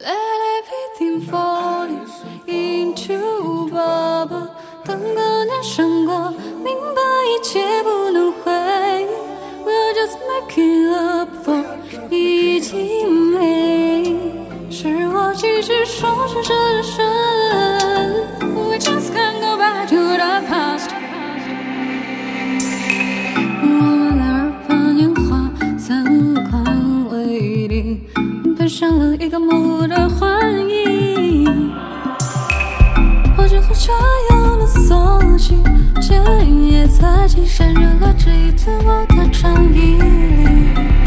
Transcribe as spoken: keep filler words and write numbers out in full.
Let everything fall into bubble。等个年胜过，明白一切不能回忆。We're just making up for 已经没。是我继续收拾这人生。We just can't go back to the past。我们的耳畔烟花，三款为敌，奔向了一个幕的幻影。我之后却有了锁起，剑也裁起，闪热了这一次我的战役里。